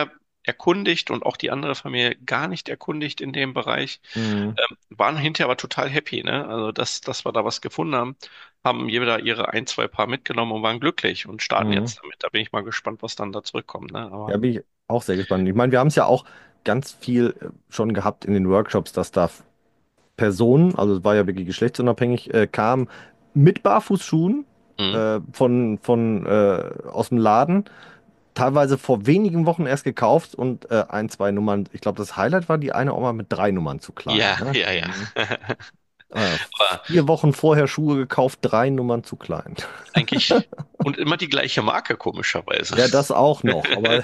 erkundigt und auch die andere Familie gar nicht erkundigt in dem Bereich. Mhm. Waren hinterher aber total happy, ne? Also, dass wir da was gefunden haben, haben jeder ihre ein, zwei Paar mitgenommen und waren glücklich und starten Mhm. jetzt damit. Da bin ich mal gespannt, was dann da zurückkommt, ne? Ja, Aber bin ich auch sehr gespannt. Ich meine, wir haben es ja auch ganz viel schon gehabt in den Workshops, dass da Personen, also es war ja wirklich geschlechtsunabhängig, kamen mit Barfußschuhen mhm. aus dem Laden, teilweise vor wenigen Wochen erst gekauft und ein, zwei Nummern. Ich glaube, das Highlight war die eine Oma mit drei Nummern zu klein. Ja, Ne? ja, ja. Mhm. Aber 4 Wochen vorher Schuhe gekauft, 3 Nummern zu klein. eigentlich, und immer die gleiche Marke, komischerweise. Ja, das auch noch, aber,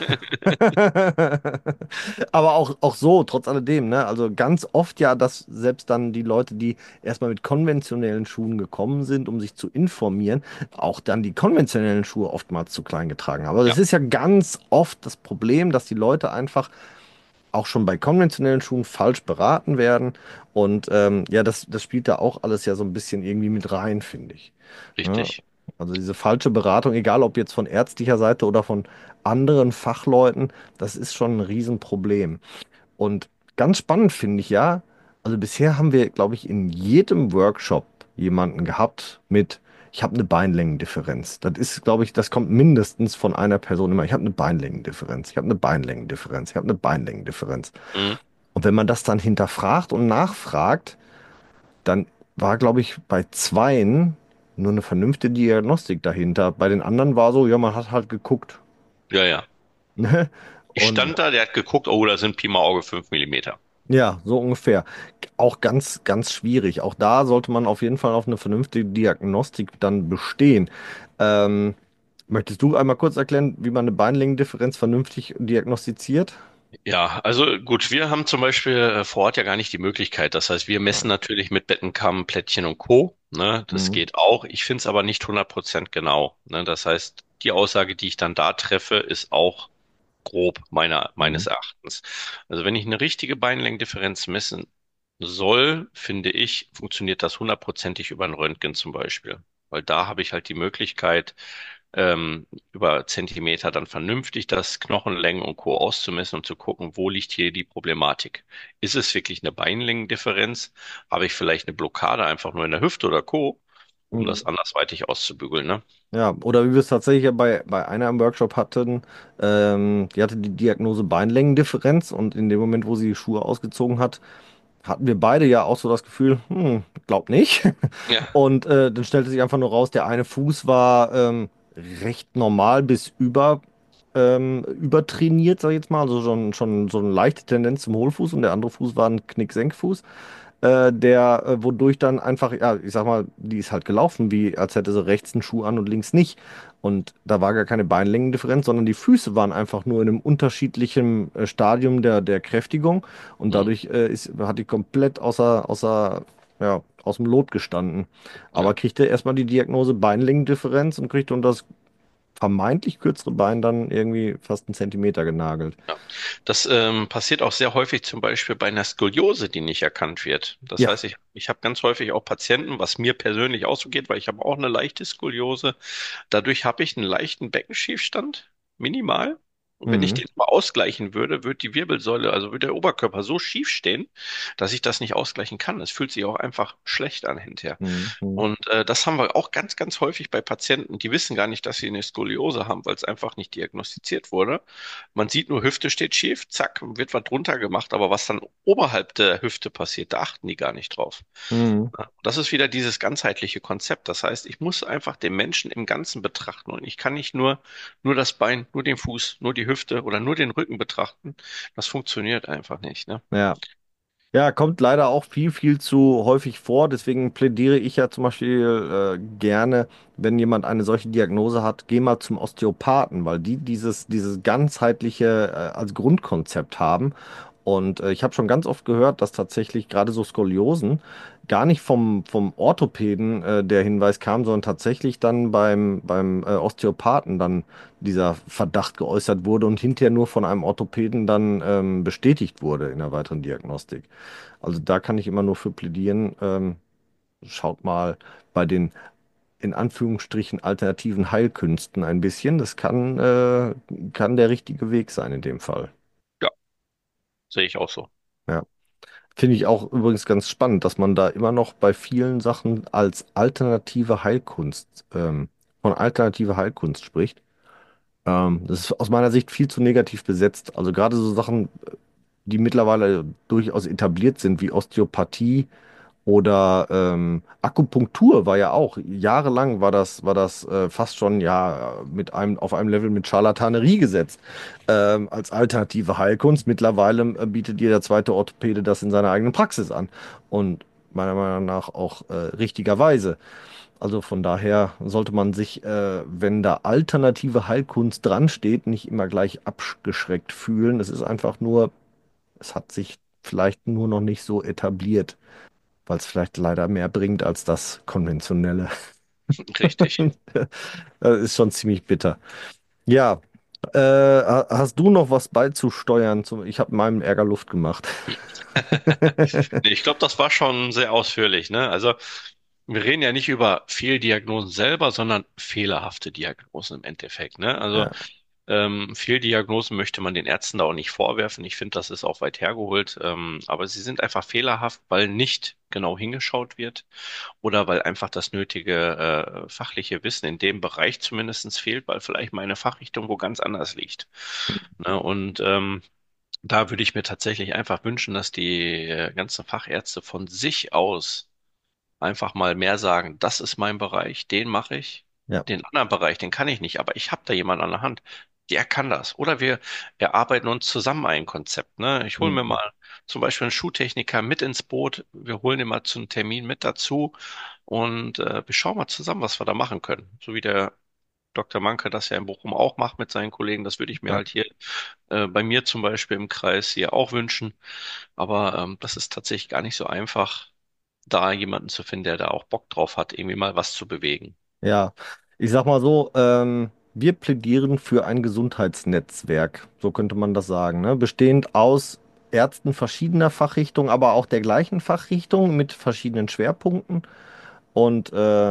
aber auch so, trotz alledem, ne? Also ganz oft ja, dass selbst dann die Leute, die erstmal mit konventionellen Schuhen gekommen sind, um sich zu informieren, auch dann die konventionellen Schuhe oftmals zu klein getragen haben. Aber Ja, das ist ja ganz oft das Problem, dass die Leute einfach auch schon bei konventionellen Schuhen falsch beraten werden. Und ja, das spielt da auch alles ja so ein bisschen irgendwie mit rein, finde ich. Ja, richtig. also diese falsche Beratung, egal ob jetzt von ärztlicher Seite oder von anderen Fachleuten, das ist schon ein Riesenproblem. Und ganz spannend finde ich ja, also bisher haben wir, glaube ich, in jedem Workshop jemanden gehabt mit, ich habe eine Beinlängendifferenz. Das ist, glaube ich, das kommt mindestens von einer Person immer. Ich habe eine Beinlängendifferenz, ich habe eine Beinlängendifferenz, ich habe eine Beinlängendifferenz. Mhm. Und wenn man das dann hinterfragt und nachfragt, dann war, glaube ich, bei zweien nur eine vernünftige Diagnostik dahinter. Bei den anderen war so, ja, man hat halt geguckt. Ja, ja. Ne? Ich Und stand da, der hat geguckt, oh, da sind Pi mal Auge 5 Millimeter. ja, so ungefähr. Auch ganz, ganz schwierig. Auch da sollte man auf jeden Fall auf eine vernünftige Diagnostik dann bestehen. Ähm, Möchtest du einmal kurz erklären, wie man eine Beinlängendifferenz vernünftig diagnostiziert? Ja, also gut, wir haben zum Beispiel vor Ort ja gar nicht die Möglichkeit. Das heißt, wir messen Nein. natürlich mit Bettenkamm, Plättchen und Co. Ne, das Mhm. geht auch. Ich finde es aber nicht 100% genau. Ne, das heißt, die Aussage, die ich dann da treffe, ist auch grob Mhm. meines Erachtens. Also wenn ich eine richtige Beinlängendifferenz messen soll, finde ich, funktioniert das hundertprozentig über ein Röntgen zum Beispiel. Weil da habe ich halt die Möglichkeit, über Zentimeter dann vernünftig das Knochenlängen und Co. auszumessen und zu gucken, wo liegt hier die Problematik. Ist es wirklich eine Beinlängendifferenz? Habe ich vielleicht eine Blockade einfach nur in der Hüfte oder Co., um das Mhm. andersweitig auszubügeln, ne? Ja, oder wie wir es tatsächlich ja bei einer im Workshop hatten, die hatte die Diagnose Beinlängendifferenz und in dem Moment, wo sie die Schuhe ausgezogen hat, hatten wir beide ja auch so das Gefühl, glaub nicht. Ja, Und dann stellte sich einfach nur raus, der eine Fuß war recht normal bis übertrainiert, sag ich jetzt mal, also schon so eine leichte Tendenz zum Hohlfuß und der andere Fuß war ein Knick-Senkfuß, wodurch dann einfach, ja, ich sag mal, die ist halt gelaufen, wie als hätte sie rechts einen Schuh an und links nicht. Und da war gar keine Beinlängendifferenz, sondern die Füße waren einfach nur in einem unterschiedlichen Stadium der Kräftigung und hm, dadurch hat die komplett ja, aus dem Lot gestanden. Aber ja. kriegte erstmal die Diagnose Beinlängendifferenz und kriegte unter das vermeintlich kürzere Bein dann irgendwie fast einen Zentimeter genagelt. Das passiert auch sehr häufig zum Beispiel bei einer Skoliose, die nicht erkannt wird. Das Ja. heißt, ich habe ganz häufig auch Patienten, was mir persönlich auch so geht, weil ich habe auch eine leichte Skoliose. Dadurch habe ich einen leichten Beckenschiefstand, minimal. Und wenn ich Mhm. den mal ausgleichen würde, würde die Wirbelsäule, also würde der Oberkörper so schief stehen, dass ich das nicht ausgleichen kann. Es fühlt sich auch einfach schlecht an hinterher. Mhm. Mhm. Und das haben wir auch ganz, ganz häufig bei Patienten, die wissen gar nicht, dass sie eine Skoliose haben, weil es einfach nicht diagnostiziert wurde. Man sieht nur, Hüfte steht schief, zack, wird was drunter gemacht, aber was dann oberhalb der Hüfte passiert, da achten die gar nicht drauf. Mhm. Ja, das ist wieder dieses ganzheitliche Konzept. Das heißt, ich muss einfach den Menschen im Ganzen betrachten und ich kann nicht nur das Bein, nur den Fuß, nur die Hüfte oder nur den Rücken betrachten. Das funktioniert einfach nicht, ne? Ja. Ja, kommt leider auch viel, viel zu häufig vor. Deswegen plädiere ich ja zum Beispiel gerne, wenn jemand eine solche Diagnose hat, geh mal zum Osteopathen, weil die dieses ganzheitliche als Grundkonzept haben. Und ich habe schon ganz oft gehört, dass tatsächlich gerade so Skoliosen gar nicht vom Orthopäden der Hinweis kam, sondern tatsächlich dann beim Osteopathen dann dieser Verdacht geäußert wurde und hinterher nur von einem Orthopäden dann bestätigt wurde in der weiteren Diagnostik. Also da kann ich immer nur für plädieren. Schaut mal bei den in Anführungsstrichen alternativen Heilkünsten ein bisschen. Das kann der richtige Weg sein in dem Fall. sehe ich auch so. Ja. Finde ich auch übrigens ganz spannend, dass man da immer noch bei vielen Sachen als alternative Heilkunst, von alternative Heilkunst spricht. Das ist aus meiner Sicht viel zu negativ besetzt. Also gerade so Sachen, die mittlerweile durchaus etabliert sind, wie Osteopathie oder Akupunktur war ja auch, jahrelang war das fast schon ja mit einem, auf einem Level mit Scharlatanerie gesetzt, als alternative Heilkunst. Mittlerweile bietet jeder zweite Orthopäde das in seiner eigenen Praxis an. Und meiner Meinung nach auch richtigerweise. Also von daher sollte man sich, wenn da alternative Heilkunst dran steht, nicht immer gleich abgeschreckt fühlen. Es ist einfach nur, es hat sich vielleicht nur noch nicht so etabliert, weil es vielleicht leider mehr bringt als das Konventionelle. Richtig. Das ist schon ziemlich bitter. Ja, hast du noch was beizusteuern? Ich habe meinem Ärger Luft gemacht. Nee, ich glaube, das war schon sehr ausführlich, ne? Also, wir reden ja nicht über Fehldiagnosen selber, sondern fehlerhafte Diagnosen im Endeffekt, ne? Also, Ja, Fehldiagnosen möchte man den Ärzten da auch nicht vorwerfen. Ich finde, das ist auch weit hergeholt. Aber sie sind einfach fehlerhaft, weil nicht genau hingeschaut wird oder weil einfach das nötige fachliche Wissen in dem Bereich zumindest fehlt, weil vielleicht meine Fachrichtung wo ganz anders liegt. Ne? Und da würde ich mir tatsächlich einfach wünschen, dass die ganzen Fachärzte von sich aus einfach mal mehr sagen, das ist mein Bereich, den mache ich. ja, Den anderen Bereich, den kann ich nicht, aber ich habe da jemanden an der Hand, der kann das. Oder wir erarbeiten uns zusammen ein Konzept. Ne? Ich hole mir mhm, mal zum Beispiel einen Schuhtechniker mit ins Boot. Wir holen ihn mal zu einem Termin mit dazu und wir schauen mal zusammen, was wir da machen können. So wie der Dr. Manke das ja in Bochum auch macht mit seinen Kollegen. Das würde ich mir ja. halt hier bei mir zum Beispiel im Kreis hier auch wünschen. Aber das ist tatsächlich gar nicht so einfach, da jemanden zu finden, der da auch Bock drauf hat, irgendwie mal was zu bewegen. Ja, ich sag mal so, wir plädieren für ein Gesundheitsnetzwerk, so könnte man das sagen, ne? Bestehend aus Ärzten verschiedener Fachrichtungen, aber auch der gleichen Fachrichtung mit verschiedenen Schwerpunkten und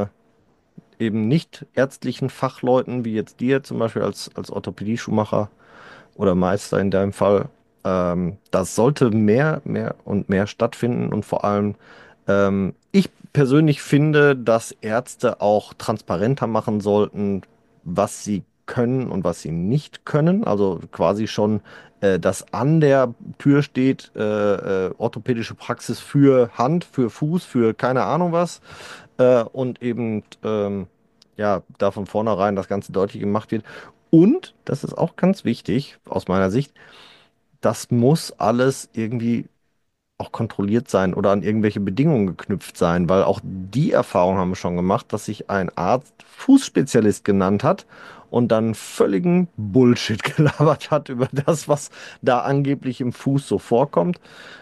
eben nicht ärztlichen Fachleuten wie jetzt dir zum Beispiel als Orthopädie-Schuhmacher oder Meister in deinem Fall. Das sollte mehr und mehr stattfinden und vor allem, ich persönlich finde, dass Ärzte auch transparenter machen sollten, was sie können und was sie nicht können. Also quasi schon, dass an der Tür steht, orthopädische Praxis für Hand, für Fuß, für keine Ahnung was. Und eben, ja, da von vornherein das Ganze deutlich gemacht wird. Und, das ist auch ganz wichtig aus meiner Sicht, das muss alles irgendwie auch kontrolliert sein oder an irgendwelche Bedingungen geknüpft sein, weil auch die Erfahrung haben wir schon gemacht, dass sich ein Arzt Fußspezialist genannt hat und dann völligen Bullshit gelabert hat über das, was da angeblich im Fuß so vorkommt.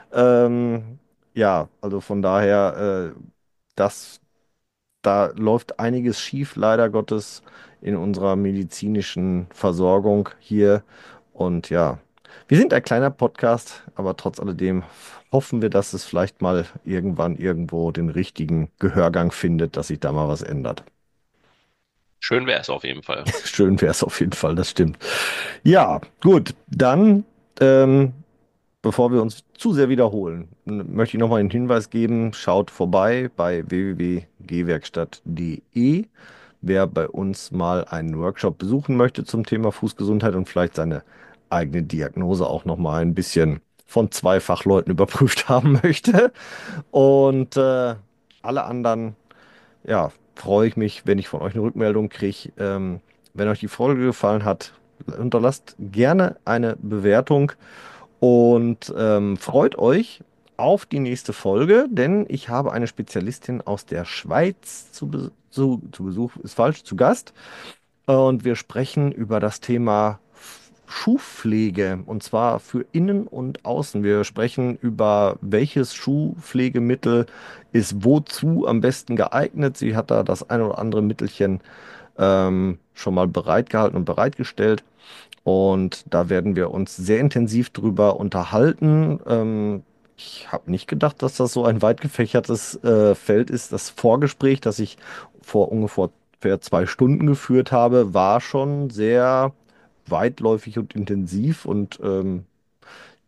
Ja, also von daher, das da läuft einiges schief, leider Gottes, in unserer medizinischen Versorgung hier. Und ja, wir sind ein kleiner Podcast, aber trotz alledem hoffen wir, dass es vielleicht mal irgendwann irgendwo den richtigen Gehörgang findet, dass sich da mal was ändert. Schön wäre es auf jeden Fall. Schön wäre es auf jeden Fall, das stimmt. Ja, gut, dann bevor wir uns zu sehr wiederholen, möchte ich noch mal einen Hinweis geben. Schaut vorbei bei www.gwerkstatt.de. Wer bei uns mal einen Workshop besuchen möchte zum Thema Fußgesundheit und vielleicht seine eigene Diagnose auch noch mal ein bisschen von zwei Fachleuten überprüft haben möchte. Und alle anderen, ja, freue ich mich, wenn ich von euch eine Rückmeldung kriege. Wenn euch die Folge gefallen hat, unterlasst gerne eine Bewertung. Und freut euch auf die nächste Folge, denn ich habe eine Spezialistin aus der Schweiz zu Besuch, ist falsch, zu Gast. Und wir sprechen über das Thema Schuhpflege und zwar für innen und außen. Wir sprechen über welches Schuhpflegemittel ist wozu am besten geeignet. Sie hat da das ein oder andere Mittelchen schon mal bereitgehalten und bereitgestellt. Und da werden wir uns sehr intensiv drüber unterhalten. Ich habe nicht gedacht, dass das so ein weit gefächertes Feld ist. Das Vorgespräch, das ich vor ungefähr 2 Stunden geführt habe, war schon sehr weitläufig und intensiv. Und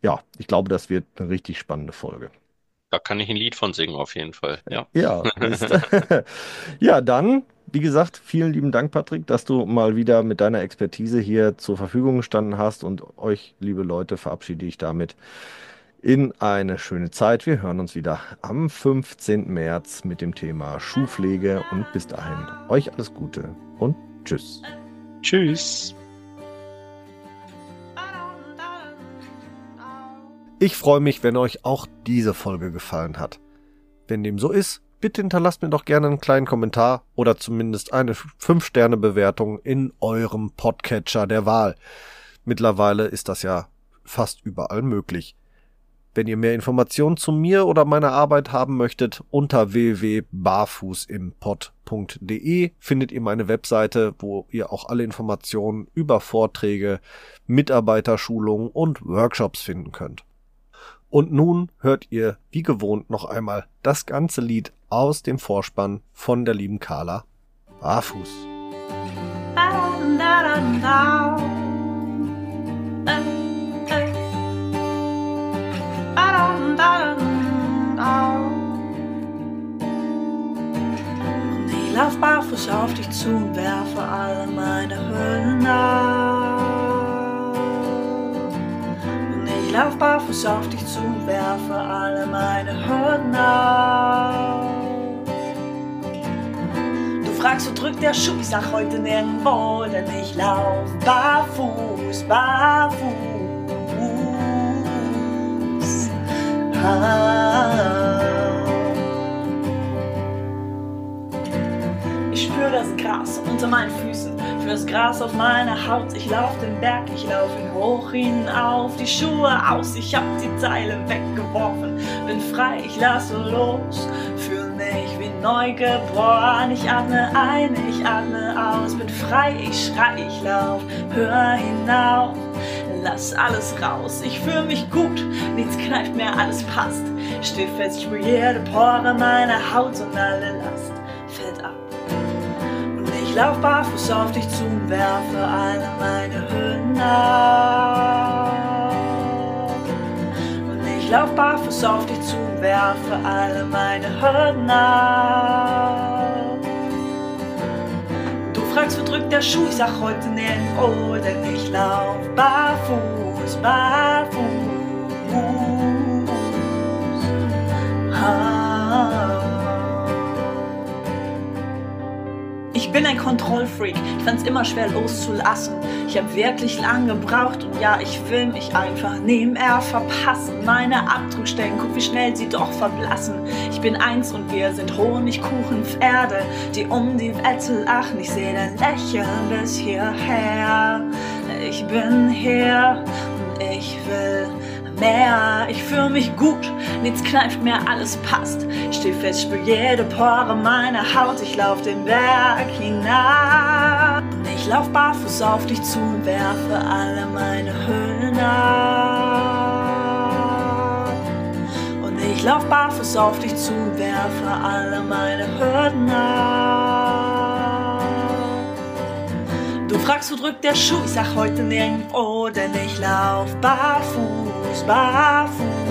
ja, ich glaube, das wird eine richtig spannende Folge. Da kann ich ein Lied von singen, auf jeden Fall. Ja. Ja, ja, dann, wie gesagt, vielen lieben Dank, Patrick, dass du mal wieder mit deiner Expertise hier zur Verfügung gestanden hast und euch, liebe Leute, verabschiede ich damit in eine schöne Zeit. Wir hören uns wieder am 15. März mit dem Thema Schuhpflege und bis dahin euch alles Gute und tschüss. Tschüss. Ich freue mich, wenn euch auch diese Folge gefallen hat. Wenn dem so ist, bitte hinterlasst mir doch gerne einen kleinen Kommentar oder zumindest eine 5-Sterne-Bewertung in eurem Podcatcher der Wahl. Mittlerweile ist das ja fast überall möglich. Wenn ihr mehr Informationen zu mir oder meiner Arbeit haben möchtet, unter www.barfußimpod.de findet ihr meine Webseite, wo ihr auch alle Informationen über Vorträge, Mitarbeiterschulungen und Workshops finden könnt. Und nun hört ihr wie gewohnt noch einmal das ganze Lied aus dem Vorspann von der lieben Carla Barfuß. Und ich lauf barfuß auf dich zu und werfe alle meine Hüllen ab. Und ich lauf barfuß auf dich zu und werfe alle meine Hürden ab. Du fragst, wo drückt der Schuh? Ich sag heute nirgendwo, denn ich lauf barfuß, barfuß. Ich spür das Gras unter meinen Füßen, für das Gras auf meiner Haut. Ich lauf den Berg, ich lauf ihn hoch hinauf, die Schuhe aus, ich hab die Teile weggeworfen. Bin frei, ich lasse los, fühl mich wie neugeboren. Ich atme ein, ich atme aus, bin frei, ich schrei, ich lauf, hör hinauf. Lass alles raus, ich fühl mich gut, nichts kneift mehr, alles passt. Steh fest, spür jede Pore meiner Haut und alle Last fällt ab. Und ich lauf barfuß auf dich zu und werfe alle meine Hüllen ab. Und ich lauf barfuß auf dich zu und werfe alle meine Hürden ab. Du fragst, wo drückt der Schuh? Ich sag heute nirgendwo, denn ich lauf barfuß, barfuß. Ich bin ein Kontrollfreak, ich fand's immer schwer loszulassen. Ich hab wirklich lang gebraucht und ja, ich will mich einfach nebenher verpassen. Meine Abdruckstellen, guck wie schnell sie doch verblassen. Ich bin eins und wir sind Honigkuchenpferde, die um die Wette lachen. Ich seh dein Lächeln bis hierher. Ich bin hier und ich will mehr. Ich fühl mich gut, nichts kneift mehr, alles passt. Ich steh fest, spür jede Pore meiner Haut. Ich lauf den Berg hinab. Und ich lauf barfuß auf dich zu und werfe alle meine Hüllen ab. Und ich lauf barfuß auf dich zu und werfe alle meine Hürden ab. Du fragst, wo drückt der Schuh? Ich sag heute nirgendwo, denn ich lauf barfuß, barfuß.